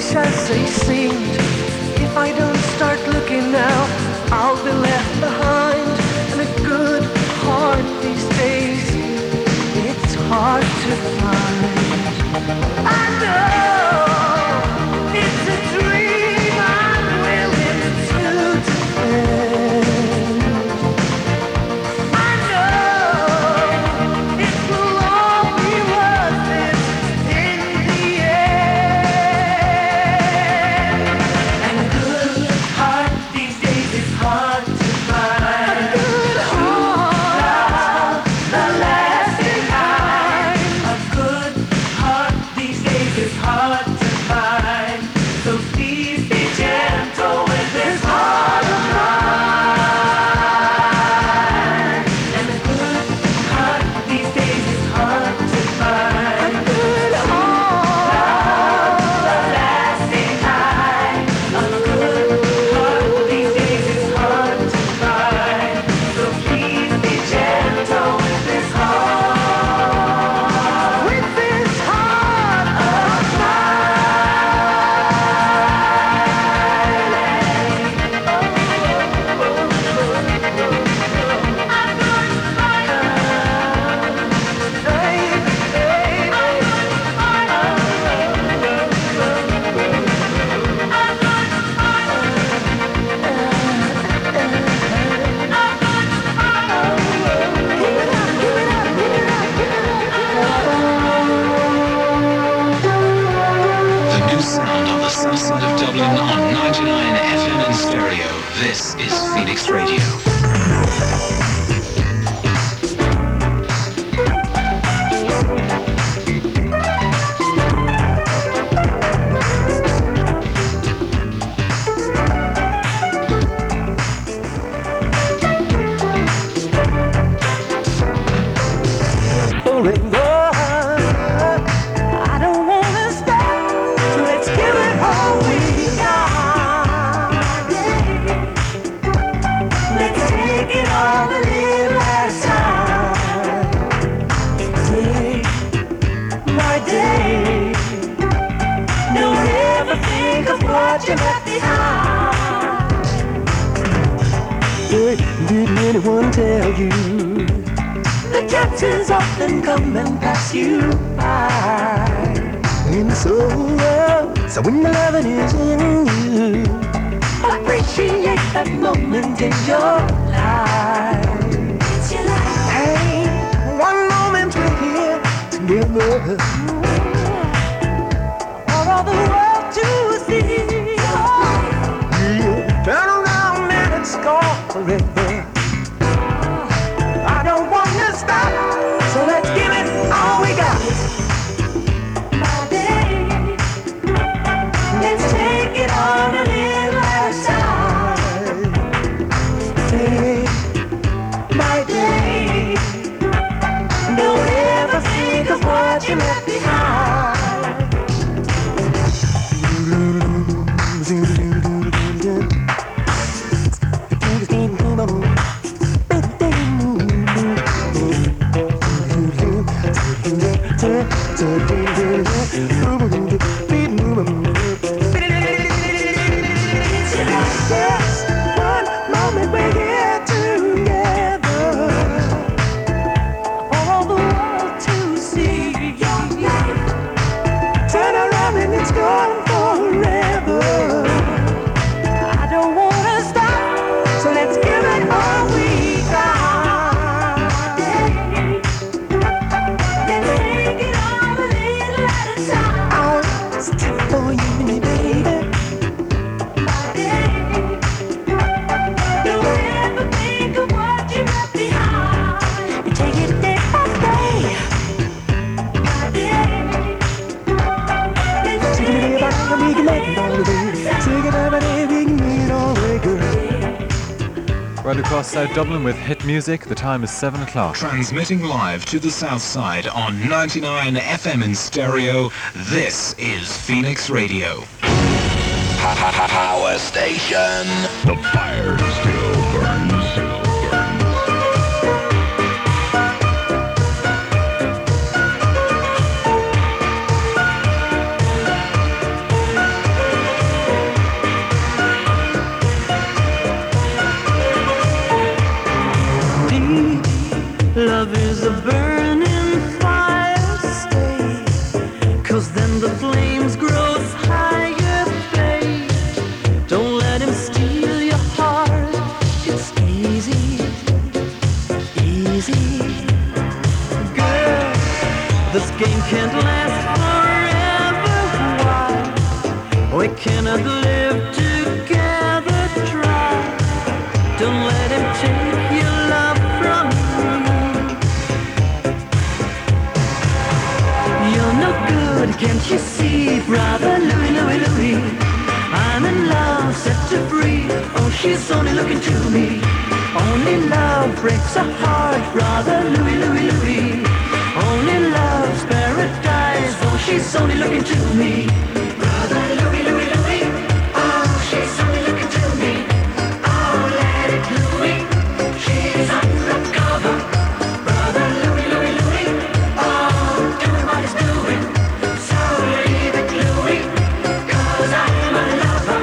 as they seemed. If I don't start looking now, I'll be left behind. And a good heart these days, it's hard to find. I know it's a dream I'm willing to defend. I know it will all be worth it in the end. And a good heart these days is hard to find. A good heart, the lasting kind. A good heart these days is hard to find. So please be gentle with this heart of mine. And a good heart these days is hard to find. A good heart, the lasting kind. A good heart these days is hard to find. So please be gentle with this heart. With this heart of The new sound of the south side of Dublin on 99 FM in stereo. This is Phoenix Radio. I don't wanna stop, so let's give it all we got. Yeah. Let's take it all a little at a time. Day by day. Don't ever think of what you left behind. Didn't anyone tell you? The chances often come and pass you by. In the soul, so when the loving is in you, appreciate that moment in your life. It's your life. Hey, one moment we're here together, for all the world to see. Yeah, turn around and it's gone forever. I don't want to stop, so let's give it all we got. My day, let's take it on a little at a time. Day by day, don't ever think of what you left behind. Just one moment we're here together, for all the world to see. Turn around and it's gone forever. I don't wanna stop, so let's give it all we got. Let's take it all a little at a time. I want it for you and me, baby. My day, don't ever think of what you left behind. You take it day by day. My day, let's take it all a little at a time. Right across South Dublin with hit music. The time is 7 o'clock. Transmitting live to the south side on 99 FM in stereo. This is Phoenix Radio. Power station. The fire still burns. We cannot live together, try. Don't let him take your love from me. You're no good, can't you see, brother Louie, Louie, Louie? I'm in love, set to free. Oh, she's only looking to me. Only love breaks a heart, brother Louie, Louie, Louie. Only love's paradise. Oh, she's only looking to me. Brother Louie, Louie, Louie. Oh, she's only looking to me. Oh, let it Louie. She's undercover. Brother Louie, Louie, Louie. Oh, tell me what he's doing. So leave it, Louie, 'cause I'm a lover.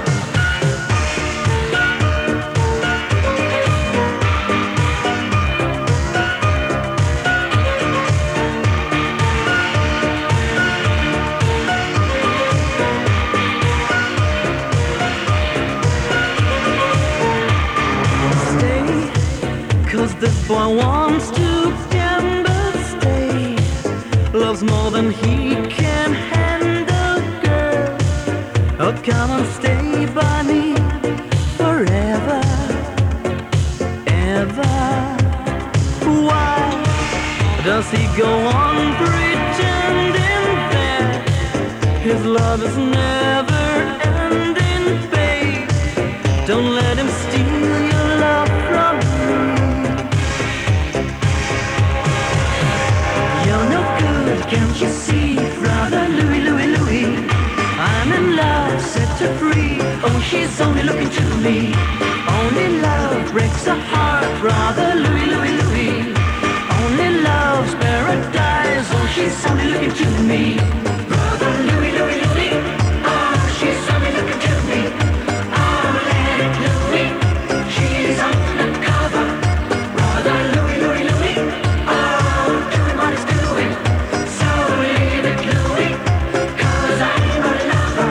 Stay, 'cause this boy wants to gamble. Stay, loves more than he can handle, girl. Oh, come and stay by me forever, ever. Why does he go on pretending that his love is never ending, babe? Don't let him steal your love from me. You're no good, can't you see, brother Louie, Louie, Louie? I'm in love, set her free. Oh, she's only looking to me. Only love breaks a heart, brother Louie, Louie, Louie. Only love's paradise. Oh, she's only looking to me. Brother Louie, Louie, Louie. Oh, she's only looking to me. Oh, let it Louie. She's undercover. Brother Louie, Louie, Louie. Oh, doing what he's doing. So leave it Louie, 'cause I'm a lover.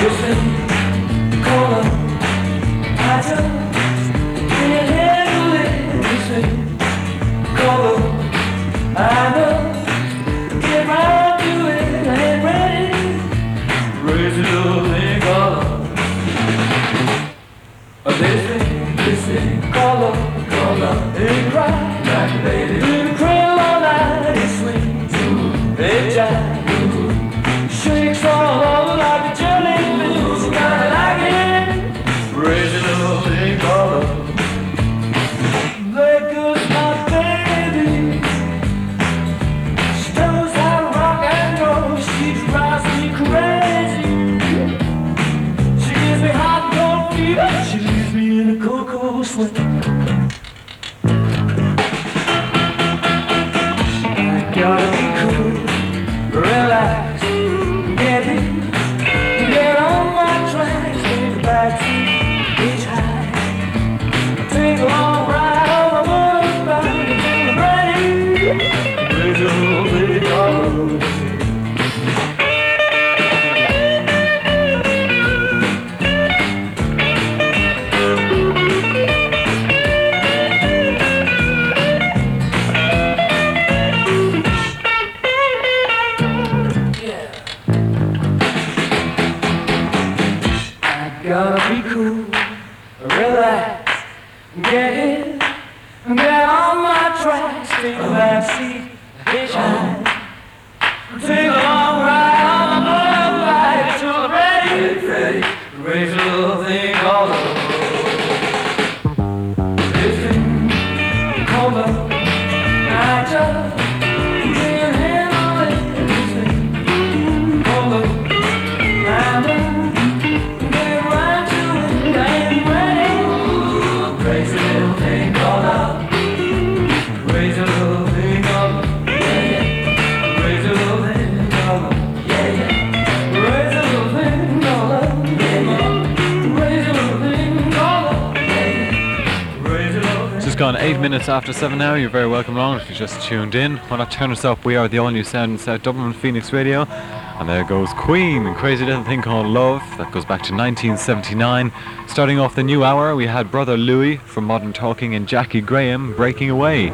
Gone 8 minutes after 7 now. You're very welcome along if you just tuned in. Why not turn us up? We are the all-new sound in South Dublin, Phoenix Radio. And there goes Queen, Crazy Little Thing Called Love. That goes back to 1979. Starting off the new hour, we had Brother Louis from Modern Talking and Jackie Graham, Breaking Away.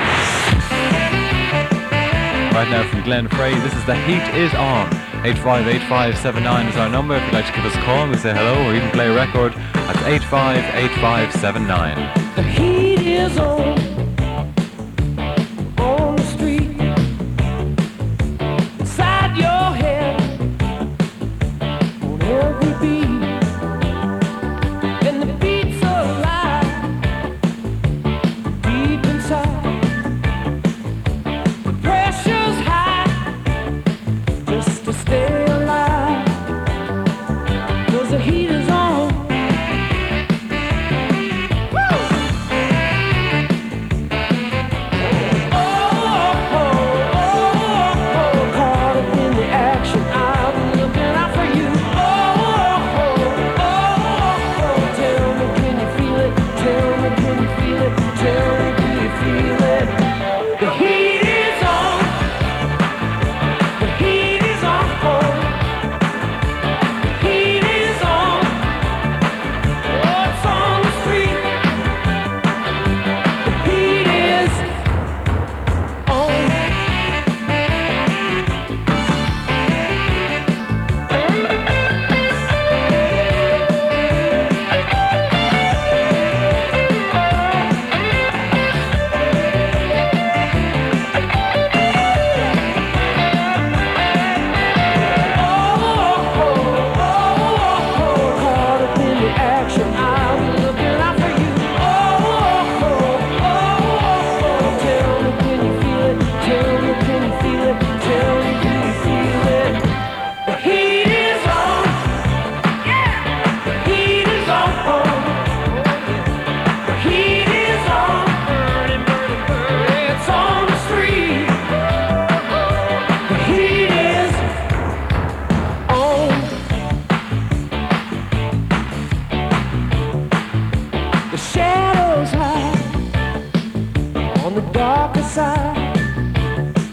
Right now from Glenn Frey, this is The Heat Is On. 858579 is our number. If you'd like to give us a call, we say hello or even play a record. That's 858579. The heat is on the street, inside your head, on every beat, and the beat's alive, deep inside, the pressure's high, just to stay alive, 'cause the heat is on.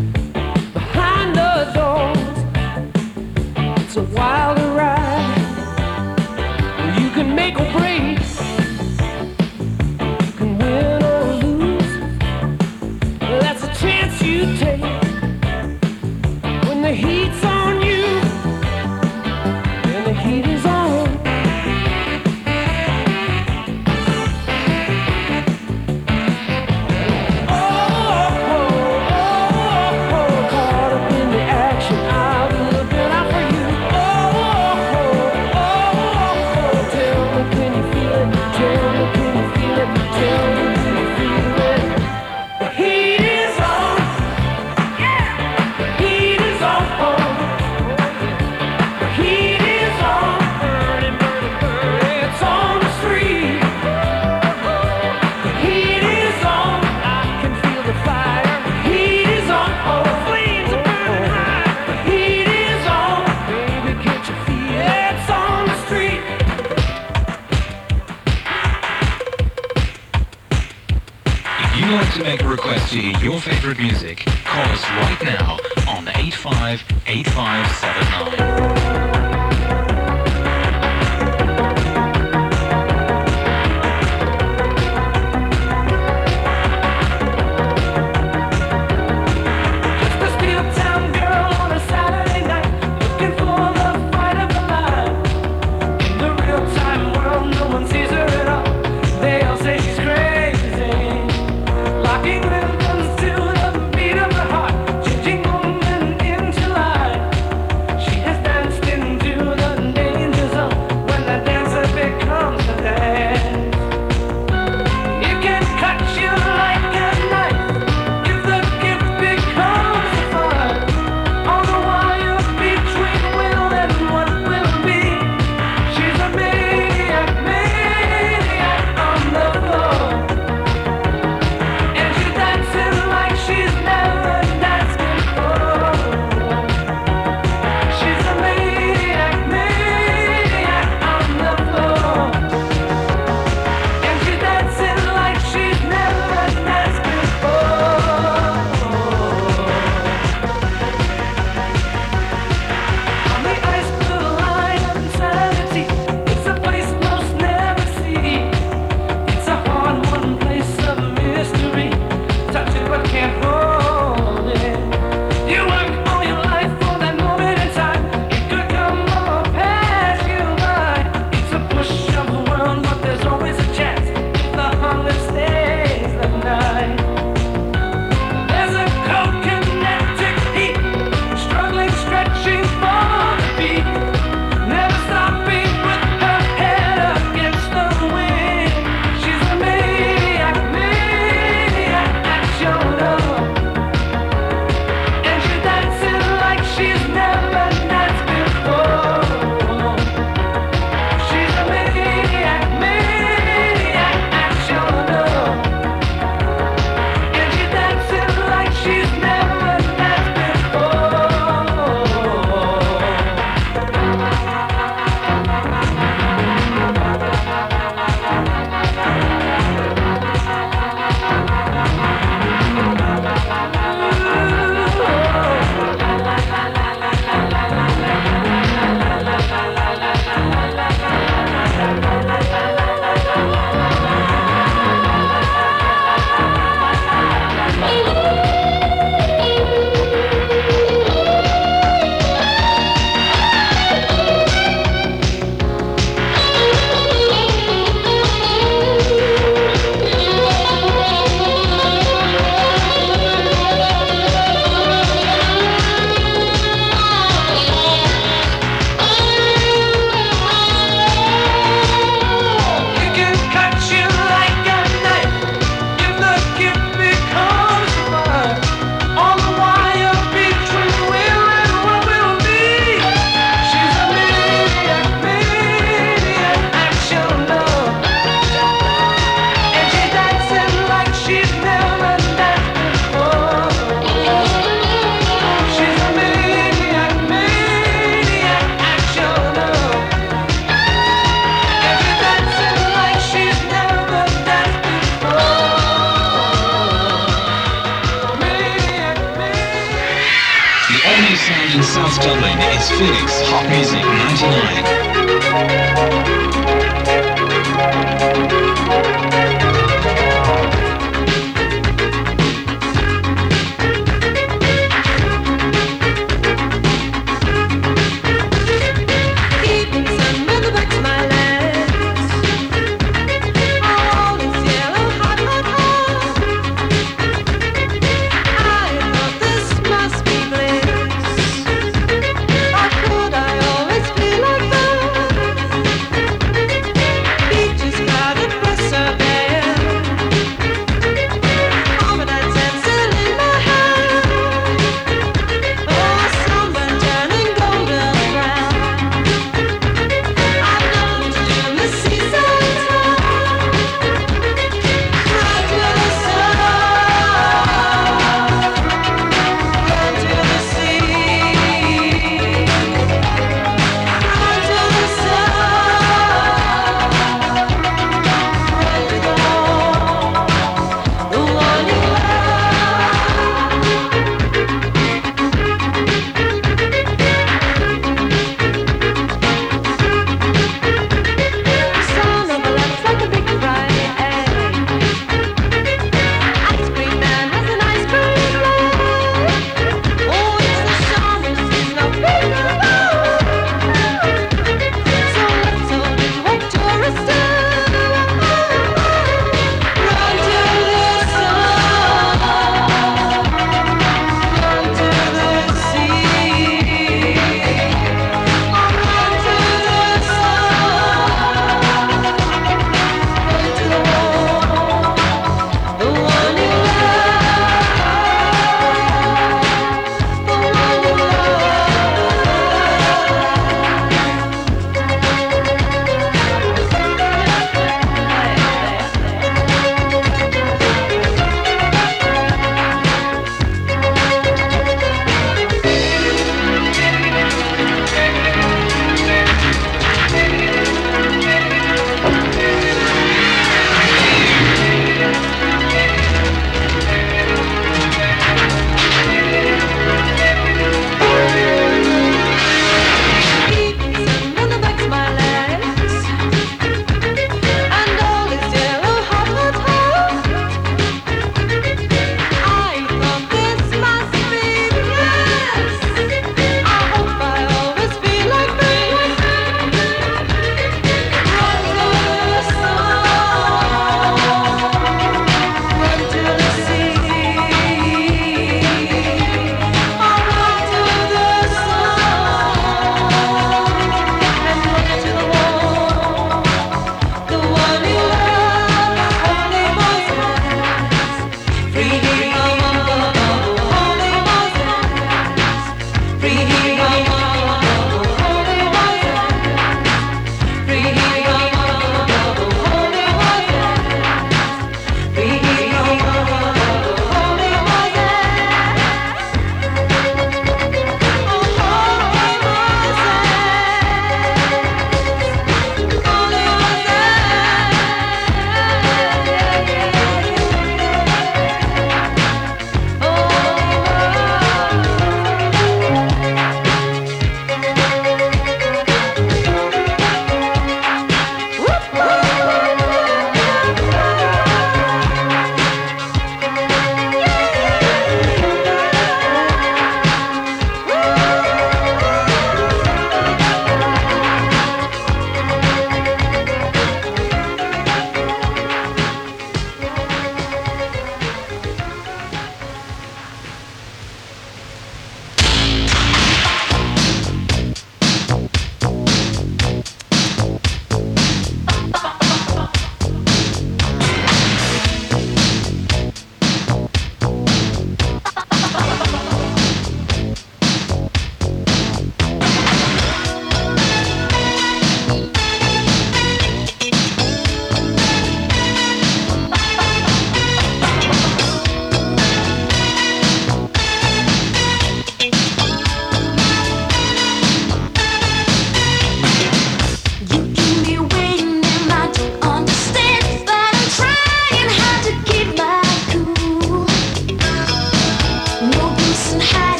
It's a wild ride. request to hear your favorite music, call us right now on 858579. In South Dublin, it's Phoenix Hot Music 99.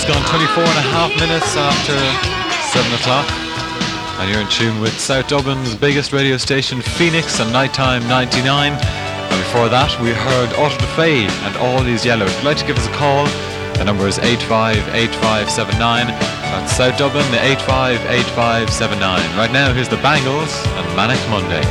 just gone 24 and a half minutes after 7 o'clock. And you're in tune with South Dublin's biggest radio station, Phoenix, on Nighttime 99. And before that, we heard Auto da Fe and All Is Yellow. If you'd like to give us a call, the number is 858579. That's South Dublin, the 858579. Right now, here's the Bangles and Manic Monday.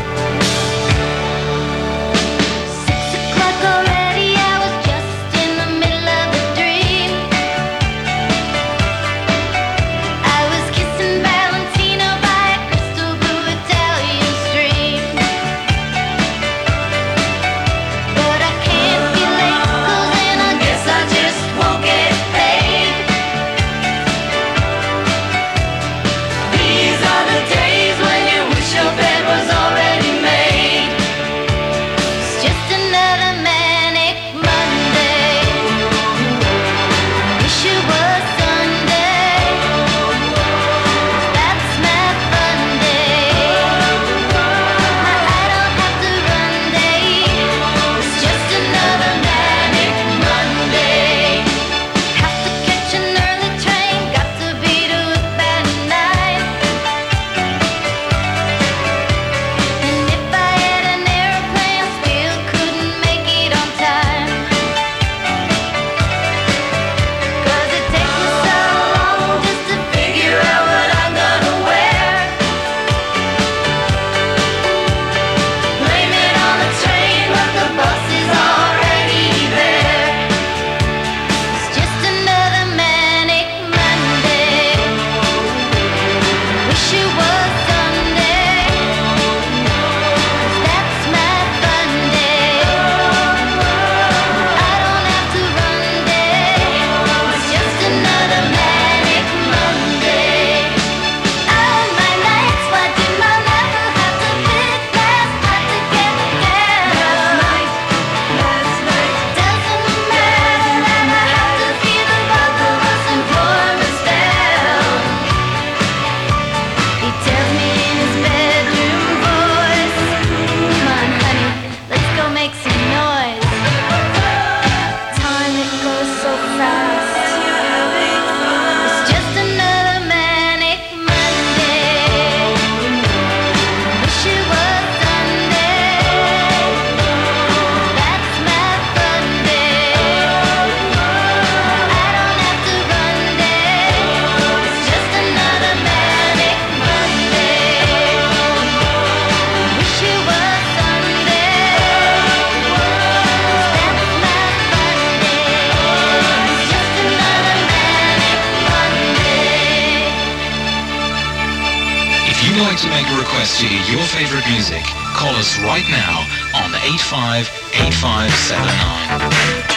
To make a request to hear your favourite music, call us right now on 858579.